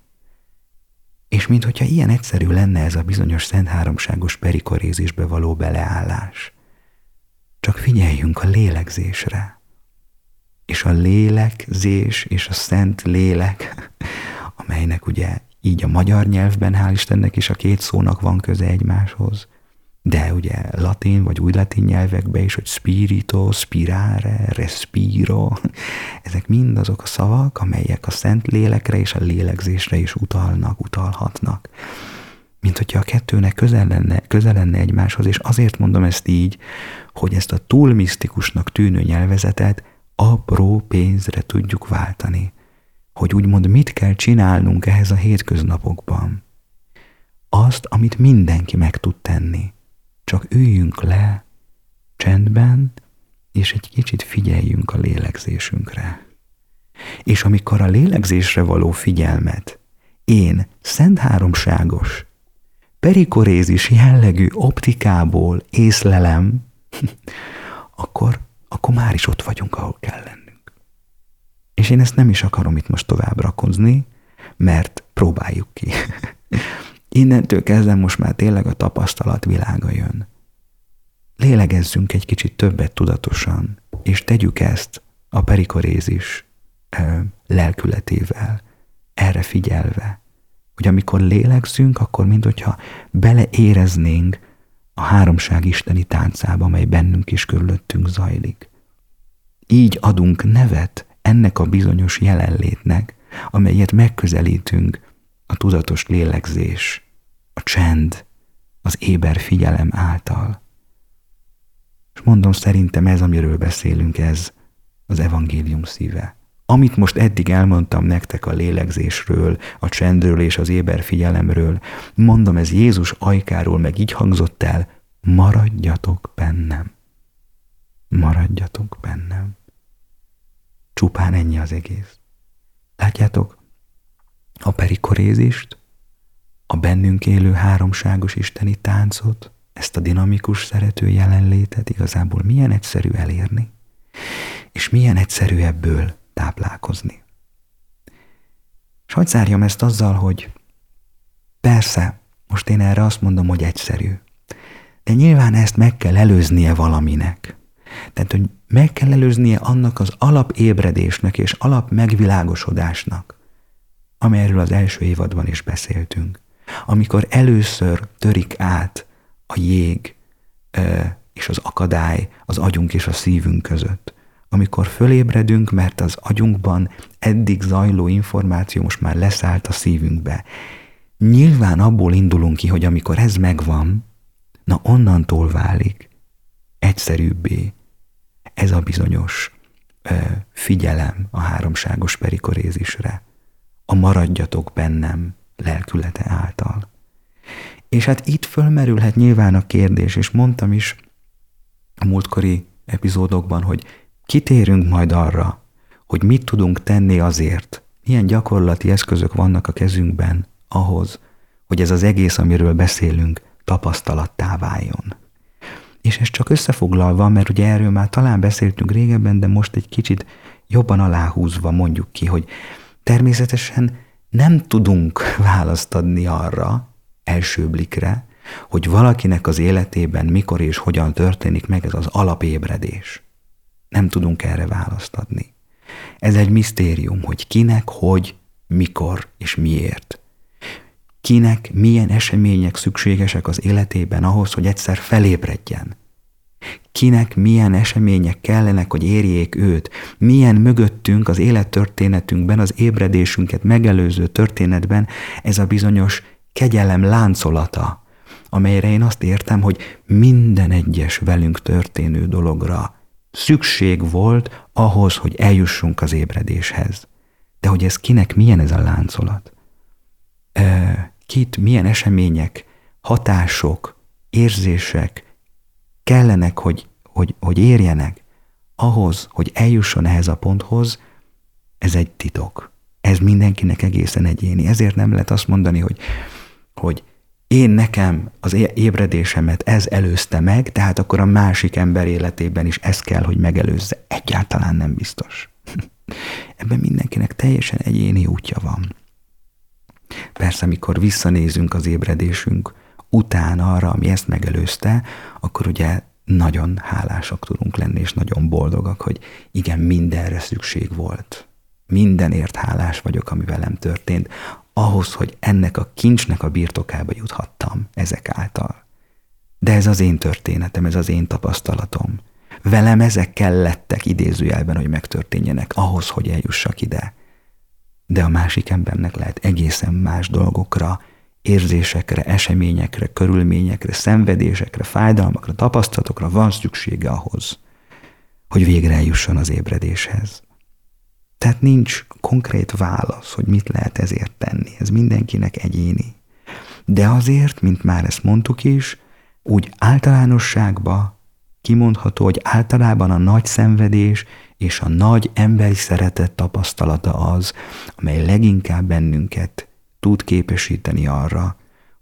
[SPEAKER 1] És minthogyha ilyen egyszerű lenne ez a bizonyos szent háromságos perikorézisbe való beleállás. Csak figyeljünk a lélegzésre. És a lélegzés és a szent lélek, amelynek ugye így a magyar nyelvben, hál' Istennek is a két szónak van köze egymáshoz, de ugye latin vagy új latin nyelvekben is, hogy spirito, spirare, respiro, ezek mind azok a szavak, amelyek a szent lélekre és a lélegzésre is utalhatnak. Mint hogyha a kettőnek közel lenne egymáshoz, és azért mondom ezt így, hogy ezt a túl misztikusnak tűnő nyelvezetet apró pénzre tudjuk váltani. Hogy úgymond mit kell csinálnunk ehhez a hétköznapokban. Azt, amit mindenki meg tud tenni. Csak üljünk le csendben, és egy kicsit figyeljünk a lélegzésünkre. És amikor a lélegzésre való figyelmet én szent háromságos perikorézis jellegű optikából észlelem, akkor már is ott vagyunk, ahol kell lennünk. És én ezt nem is akarom itt most tovább rakozni, mert próbáljuk ki. Innentől kezdve most már tényleg a tapasztalat világa jön. Lélegezzünk egy kicsit többet tudatosan, és tegyük ezt a perikorézis lelkületével, erre figyelve, hogy amikor lélegzünk, akkor minthogyha beleéreznénk a háromság isteni táncába, amely bennünk és körülöttünk zajlik. Így adunk nevet ennek a bizonyos jelenlétnek, amelyet megközelítünk a tudatos lélegzés, a csend, az éber figyelem által. És mondom, szerintem ez, amiről beszélünk, ez az evangélium szíve. Amit most eddig elmondtam nektek a lélegzésről, a csendről és az éber figyelemről, mondom, ez Jézus ajkáról meg így hangzott el, maradjatok bennem. Maradjatok bennem. Csupán ennyi az egész. Látjátok, a perikorézist, a bennünk élő háromságos isteni táncot, ezt a dinamikus szerető jelenlétet igazából milyen egyszerű elérni, és milyen egyszerű ebből táplálkozni. És hadd zárjam ezt azzal, hogy persze, most én erre azt mondom, hogy egyszerű, de nyilván ezt meg kell előznie valaminek. Tehát, hogy meg kell előznie annak az alapébredésnek és alapmegvilágosodásnak, amelyről az első évadban is beszéltünk. Amikor először törik át a jég és az akadály az agyunk és a szívünk között. Amikor fölébredünk, mert az agyunkban eddig zajló információ most már leszállt a szívünkbe. Nyilván abból indulunk ki, hogy amikor ez megvan, na onnantól válik egyszerűbbé ez a bizonyos figyelem a háromságos perikorézisre, a maradjatok bennem lelkülete által. És hát itt fölmerülhet nyilván a kérdés, és mondtam is a múltkori epizódokban, hogy kitérünk majd arra, hogy mit tudunk tenni azért, milyen gyakorlati eszközök vannak a kezünkben ahhoz, hogy ez az egész, amiről beszélünk, tapasztalattá váljon. És ez csak összefoglalva, mert ugye erről már talán beszéltünk régebben, de most egy kicsit jobban aláhúzva mondjuk ki, hogy természetesen nem tudunk választ adni arra, első blikre, hogy valakinek az életében mikor és hogyan történik meg ez az alapébredés. Nem tudunk erre választ adni. Ez egy misztérium, hogy kinek, hogy, mikor és miért. Kinek milyen események szükségesek az életében ahhoz, hogy egyszer felébredjen. Kinek milyen események kellenek, hogy érjék őt. Milyen mögöttünk az élettörténetünkben, az ébredésünket megelőző történetben ez a bizonyos kegyelem láncolata, amelyre én azt értem, hogy minden egyes velünk történő dologra szükség volt ahhoz, hogy eljussunk az ébredéshez. De hogy ez kinek milyen ez a láncolat? Kit milyen események, hatások, érzések kellenek, hogy érjenek ahhoz, hogy eljusson ehhez a ponthoz, ez egy titok. Ez mindenkinek egészen egyéni. Ezért nem lehet azt mondani, hogy én nekem az ébredésemet ez előzte meg, tehát akkor a másik ember életében is ez kell, hogy megelőzze. Egyáltalán nem biztos. Ebben mindenkinek teljesen egyéni útja van. Persze, amikor visszanézünk az ébredésünk után arra, ami ezt megelőzte, akkor ugye nagyon hálásak tudunk lenni, és nagyon boldogak, hogy igen, mindenre szükség volt. Mindenért hálás vagyok, ami velem történt, ahhoz, hogy ennek a kincsnek a birtokába juthattam ezek által. De ez az én történetem, ez az én tapasztalatom. Velem ezek kellettek idézőjelben, hogy megtörténjenek ahhoz, hogy eljussak ide. De a másik embernek lehet egészen más dolgokra, érzésekre, eseményekre, körülményekre, szenvedésekre, fájdalmakra, tapasztalatokra van szüksége ahhoz, hogy végre eljusson az ébredéshez. Tehát nincs konkrét válasz, hogy mit lehet ezért tenni. Ez mindenkinek egyéni. De azért, mint már ezt mondtuk is, úgy általánosságban kimondható, hogy általában a nagy szenvedés és a nagy emberi szeretet tapasztalata az, amely leginkább bennünket tud képesíteni arra, hogy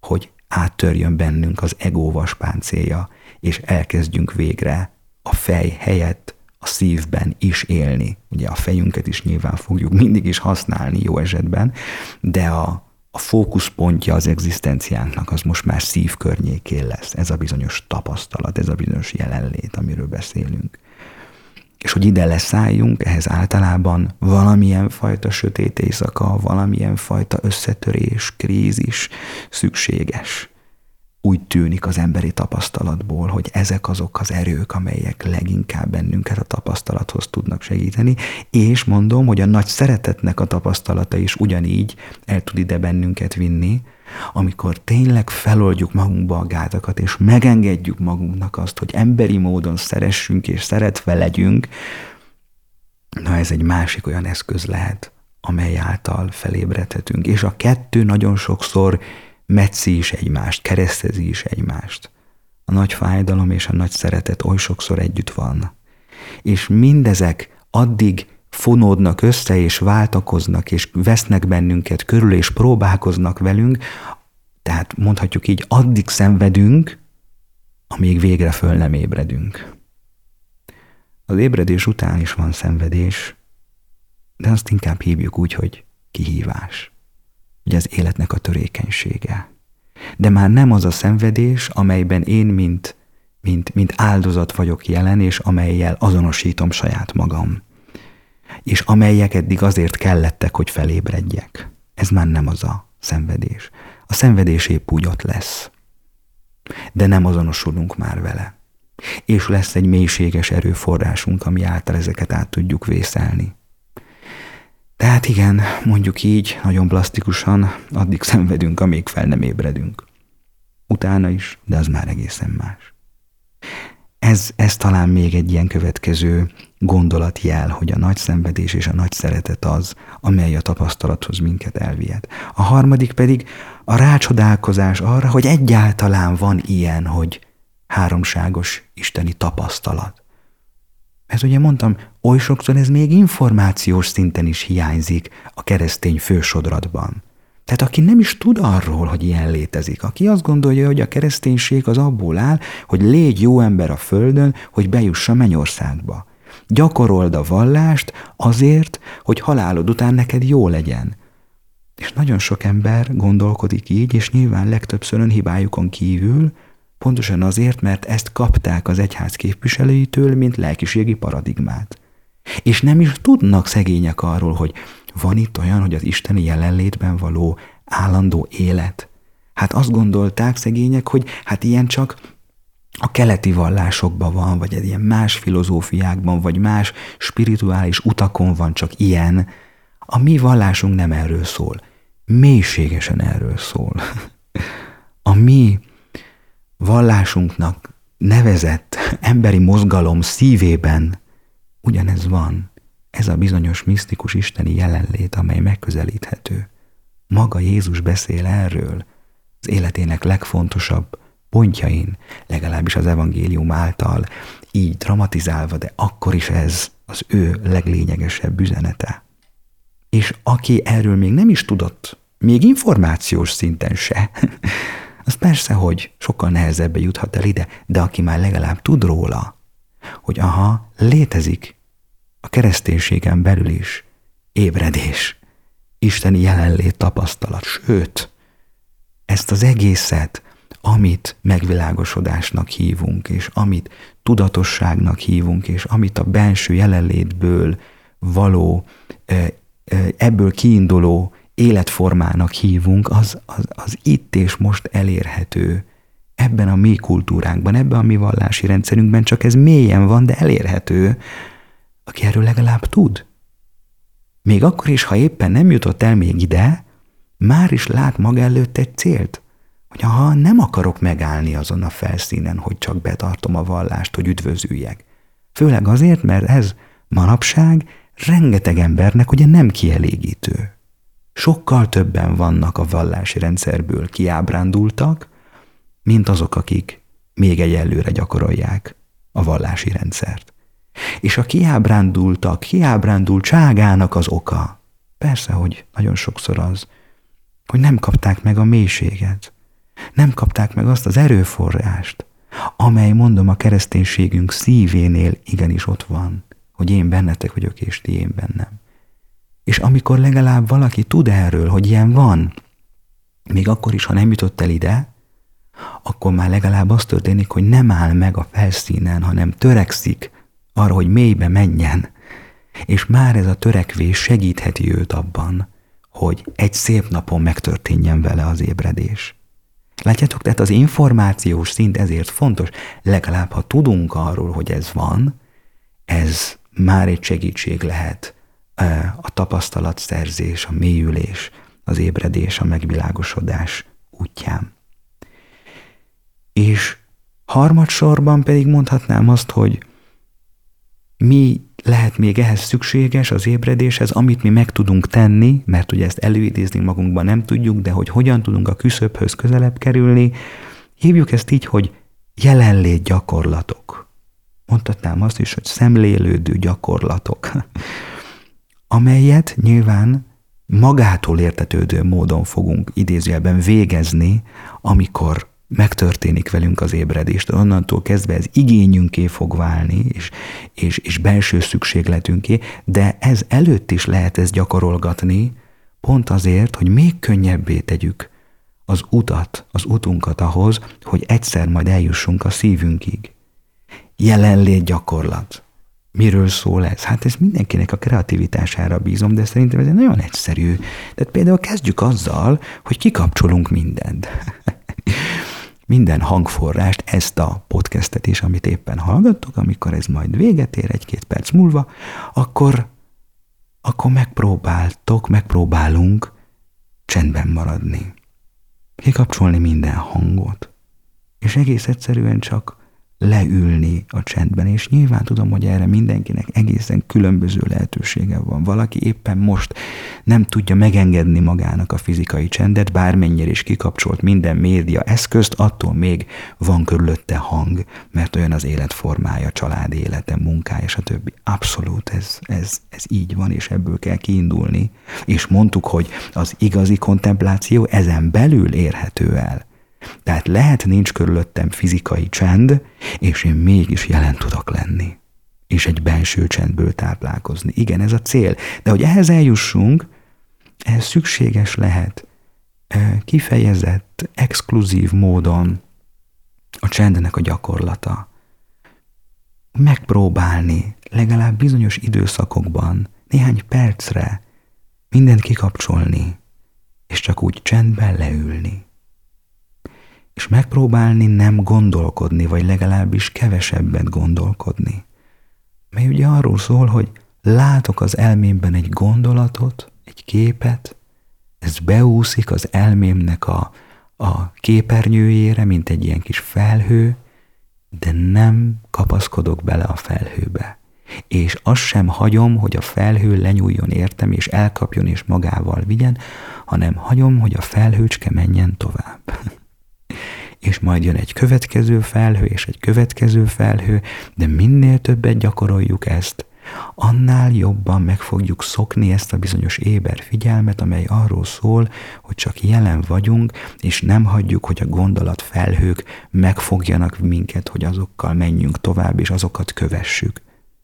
[SPEAKER 1] áttörjön bennünk az ego vaspáncélja, és elkezdjünk végre a fej helyett a szívben is élni. Ugye a fejünket is nyilván fogjuk mindig is használni jó esetben, de a fókuszpontja az egzisztenciánknak az most már szív környékén lesz. Ez a bizonyos tapasztalat, ez a bizonyos jelenlét, amiről beszélünk. És hogy ide leszálljunk, ehhez általában valamilyen fajta sötét éjszaka, valamilyen fajta összetörés, krízis szükséges. Úgy tűnik az emberi tapasztalatból, hogy ezek azok az erők, amelyek leginkább bennünket a tapasztalathoz tudnak segíteni, és mondom, hogy a nagy szeretetnek a tapasztalata is ugyanígy el tud ide bennünket vinni, amikor tényleg feloldjuk magunkba a gátakat, és megengedjük magunknak azt, hogy emberi módon szeressünk és szeretve legyünk, na ez egy másik olyan eszköz lehet, amely által felébredhetünk. És a kettő nagyon sokszor metszi is egymást, keresztezi is egymást. A nagy fájdalom és a nagy szeretet oly sokszor együtt van. És mindezek addig fonódnak össze, és váltakoznak, és vesznek bennünket körül, és próbálkoznak velünk, tehát mondhatjuk így, addig szenvedünk, amíg végre föl nem ébredünk. Az ébredés után is van szenvedés, de azt inkább hívjuk úgy, hogy kihívás. Ugye az életnek a törékenysége. De már nem az a szenvedés, amelyben én, mint áldozat vagyok jelen, és amellyel azonosítom saját magam. És amelyek eddig azért kellettek, hogy felébredjek. Ez már nem az a szenvedés. A szenvedés épp úgy ott lesz. De nem azonosulunk már vele. És lesz egy mélységes erőforrásunk, ami által ezeket át tudjuk vészelni. Tehát igen, mondjuk így, nagyon plastikusan, addig szenvedünk, amíg fel nem ébredünk. Utána is, de az már egészen más. Ez talán még egy ilyen következő gondolatjel, hogy a nagy szenvedés és a nagy szeretet az, amely a tapasztalathoz minket elvihet. A harmadik pedig a rácsodálkozás arra, hogy egyáltalán van ilyen, hogy háromságos isteni tapasztalat. Ez ugye mondtam, oly sokszor ez még információs szinten is hiányzik a keresztény fősodratban. Tehát aki nem is tud arról, hogy ilyen létezik, aki azt gondolja, hogy a kereszténység az abból áll, hogy légy jó ember a földön, hogy bejuss a mennyországba. Gyakorold a vallást azért, hogy halálod után neked jó legyen. És nagyon sok ember gondolkodik így, és nyilván legtöbbször önhibájukon kívül, pontosan azért, mert ezt kapták az egyház képviselőitől, mint lelkiségi paradigmát. És nem is tudnak szegények arról, hogy van itt olyan, hogy az isteni jelenlétben való állandó élet. Hát azt gondolták szegények, hogy hát ilyen csak a keleti vallásokban van, vagy egy ilyen más filozófiákban, vagy más spirituális utakon van csak ilyen. A mi vallásunk nem erről szól. Mélységesen erről szól. A mi vallásunknak nevezett emberi mozgalom szívében ugyanez van. Ez a bizonyos misztikus isteni jelenlét, amely megközelíthető. Maga Jézus beszél erről az életének legfontosabb pontjain, legalábbis az evangélium által így dramatizálva, de akkor is ez az ő leglényegesebb üzenete. És aki erről még nem is tudott, még információs szinten se, az persze, hogy sokkal nehezebben juthat el ide, de aki már legalább tud róla, hogy aha, létezik a kereszténységen belül is ébredés, isteni jelenlét tapasztalat, sőt, ezt az egészet, amit megvilágosodásnak hívunk, és amit tudatosságnak hívunk, és amit a benső jelenlétből való, ebből kiinduló életformának hívunk, az itt és most elérhető. Ebben a mi kultúránkban, ebben a mi vallási rendszerünkben, csak ez mélyen van, de elérhető, aki erről legalább tud. Még akkor is, ha éppen nem jutott el még ide, már is lát maga előtt egy célt, hogy ha nem akarok megállni azon a felszínen, hogy csak betartom a vallást, hogy üdvözüljek. Főleg azért, mert ez manapság rengeteg embernek ugye nem kielégítő. Sokkal többen vannak a vallási rendszerből kiábrándultak, mint azok, akik még egyelőre gyakorolják a vallási rendszert. És a kiábrándultságának az oka, persze, hogy nagyon sokszor az, hogy nem kapták meg a mélységet. Nem kapták meg azt az erőforrást, amely, mondom, a kereszténységünk szívénél igenis ott van, hogy én bennetek vagyok, és ti én bennem. És amikor legalább valaki tud erről, hogy ilyen van, még akkor is, ha nem jutott el ide, akkor már legalább az történik, hogy nem áll meg a felszínen, hanem törekszik arra, hogy mélybe menjen. És már ez a törekvés segítheti őt abban, hogy egy szép napon megtörténjen vele az ébredés. Látjátok, tehát az információs szint ezért fontos, legalább ha tudunk arról, hogy ez van, ez már egy segítség lehet a tapasztalatszerzés, a mélyülés, az ébredés, a megvilágosodás útján. És harmadsorban pedig mondhatnám azt, hogy mi lehet még ehhez szükséges az ébredéshez, amit mi meg tudunk tenni, mert ugye ezt előidézni magunkban nem tudjuk, de hogy hogyan tudunk a küszöbhöz közelebb kerülni, hívjuk ezt így, hogy jelenlét gyakorlatok. Mondhatnám azt is, hogy szemlélődő gyakorlatok, amelyet nyilván magától értetődő módon fogunk idézőjelben végezni, amikor megtörténik velünk az ébredés. Onnantól kezdve ez igényünké fog válni, és belső szükségletünké, de ez előtt is lehet ezt gyakorolgatni, pont azért, hogy még könnyebbé tegyük az utunkat ahhoz, hogy egyszer majd eljussunk a szívünkig. Jelenlét gyakorlat. Miről szól ez? Hát ez mindenkinek a kreativitására bízom, de szerintem ez nagyon egyszerű. Tehát például kezdjük azzal, hogy kikapcsolunk mindent. Minden hangforrást, ezt a podcastet is, amit éppen hallgattok, amikor ez majd véget ér 1-2 perc múlva, akkor megpróbálunk csendben maradni. Kikapcsolni minden hangot. És egész egyszerűen csak leülni a csendben, és nyilván tudom, hogy erre mindenkinek egészen különböző lehetősége van. Valaki éppen most nem tudja megengedni magának a fizikai csendet, bármennyire is kikapcsolt minden média eszközt, attól még van körülötte hang, mert olyan az életformája, családi élete, munkája, stb. Abszolút ez így van, és ebből kell kiindulni. És mondtuk, hogy az igazi kontempláció ezen belül érhető el. Tehát lehet nincs körülöttem fizikai csend, és én mégis jelen tudok lenni. És egy belső csendből táplálkozni. Igen, ez a cél. De hogy ehhez eljussunk, ehhez szükséges lehet kifejezett, exkluzív módon a csendnek a gyakorlata. Megpróbálni legalább bizonyos időszakokban, néhány percre mindent kikapcsolni, és csak úgy csendben leülni. És megpróbálni nem gondolkodni, vagy legalábbis kevesebbet gondolkodni. Mely ugye arról szól, hogy látok az elmémben egy gondolatot, egy képet, ez beúszik az elmémnek a képernyőjére, mint egy ilyen kis felhő, de nem kapaszkodok bele a felhőbe. És azt sem hagyom, hogy a felhő lenyúljon értem, és elkapjon, és magával vigyen, hanem hagyom, hogy a felhőcske menjen tovább. És majd jön egy következő felhő, és egy következő felhő, de minél többet gyakoroljuk ezt, annál jobban meg fogjuk szokni ezt a bizonyos éber figyelmet, amely arról szól, hogy csak jelen vagyunk, és nem hagyjuk, hogy a gondolatfelhők megfogjanak minket, hogy azokkal menjünk tovább, és azokat kövessük.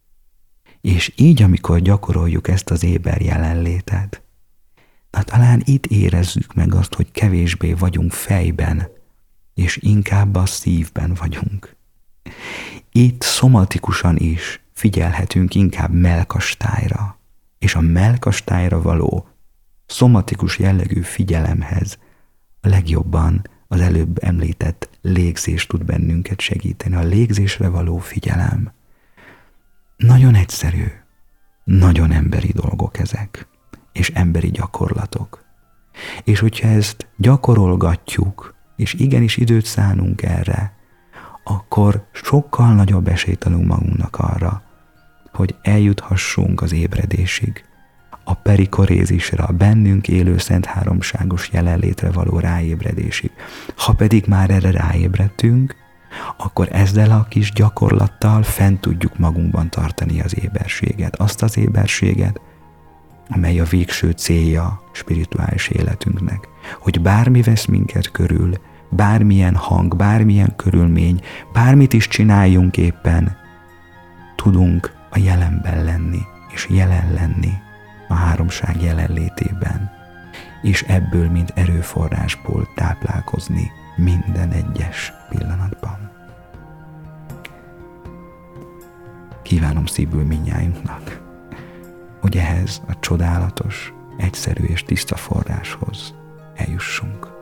[SPEAKER 1] És így, amikor gyakoroljuk ezt az éber jelenlétet, na talán itt érezzük meg azt, hogy kevésbé vagyunk fejben, és inkább a szívben vagyunk. Itt szomatikusan is figyelhetünk inkább mellkastályra, és a mellkastályra való szomatikus jellegű figyelemhez a legjobban az előbb említett légzés tud bennünket segíteni. A légzésre való figyelem. Nagyon egyszerű, nagyon emberi dolgok ezek, és emberi gyakorlatok. És hogyha ezt gyakorolgatjuk, és igenis időt szánunk erre, akkor sokkal nagyobb esélyt adunk magunknak arra, hogy eljuthassunk az ébredésig, a perikorézisre, a bennünk élő szent háromságos jelenlétre való ráébredésig. Ha pedig már erre ráébredtünk, akkor ezzel a kis gyakorlattal fent tudjuk magunkban tartani az éberséget. Azt az éberséget, amely a végső célja spirituális életünknek. Hogy bármi vesz minket körül, bármilyen hang, bármilyen körülmény, bármit is csináljunk éppen, tudunk a jelenben lenni, és jelen lenni a háromság jelenlétében, és ebből, mint erőforrásból táplálkozni minden egyes pillanatban. Kívánom szívből mindnyájunknak, hogy ehhez a csodálatos, egyszerű és tiszta forráshoz eljussunk.